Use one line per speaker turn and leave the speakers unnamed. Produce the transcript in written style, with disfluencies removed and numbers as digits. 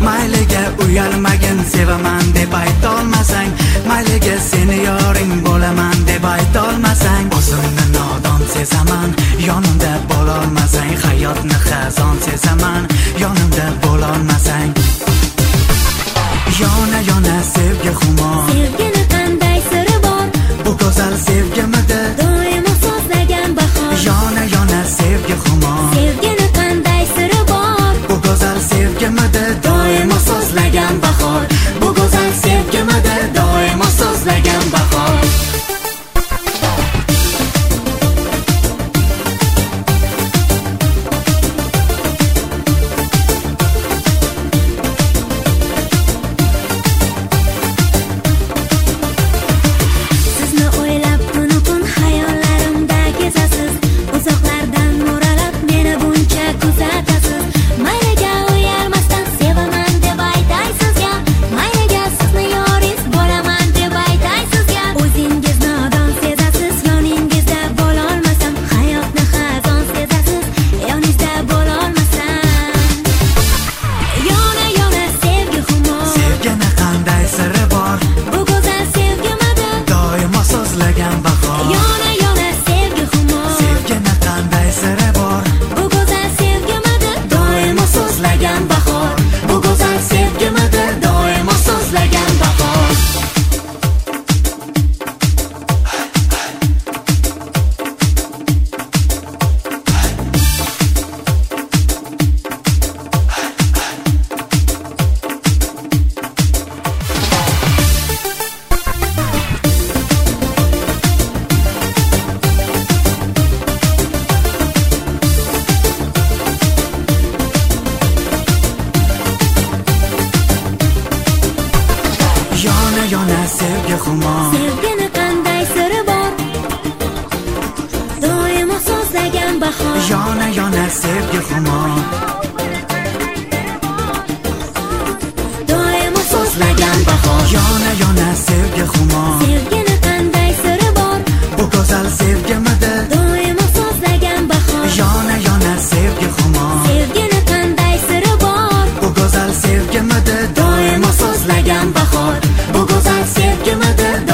mayliga uyalmagin, sevaman deb aytolmasang, mayliga seni yoring bo'laman deb aytolmasang, o'zimni nodon sezaman, yonimda bo'lolmasang, hayotni xazon sezaman, yonimda bo'lolmasang. Yona yona sevgi xumor,
Sevgini qanday siri bor,
bu go'zal sevgimidi
doimo so'zlagan bahor.
yona yona sevgi xumor,
Sevgini qanday siri bor,
bu go'zal sevgimidi doimo so'zlagan bahor, bu go'zal sevgimidi doimo so'zlagan bahor.
sizni o'ylab tun hayollarimda kezasiz, uzoqlardan mo'ralab meni buncha kuzatasiz. Mayliga uyalmasdan sevaman deb aytaysizga, mayliga sizni yoringiz bo'laman deb aytaysizga. O'zingiz nodon sezasiz, yoningizda bo'lolmasam, hayotni xazon sezasiz, yoningizda bo'lolmasam. Yona yona sevgi xumor,
Sevgini qanday siri bor,
bu go'zal sevgimidi
doimo so'zlagan bahor.
yona yona sevgi xumor.
Sevgini qanday siri bor,
Bu go'zal sevgimidi
doimo so'zlagan bahor, bu go'zal sevgimidi doimo so'zlagan bahor. Yona yona sevgi xumor,
Sevgini qanday siri bor, doimo so'zlagan bahor.
yona yona sevgi xumor,
Doimo
so'zlagan bahor. Yona yona sevgi xumor,
Sevgini qanday siri bor,
bu go'zal sevgimidi
doimo so'zlagan bahor.
yona yona sevgi xumor,
Sevgini qanday siri bor,
bu go'zal sevgimidi doimo so'zlagan bahor, bu go'zal sevgimidi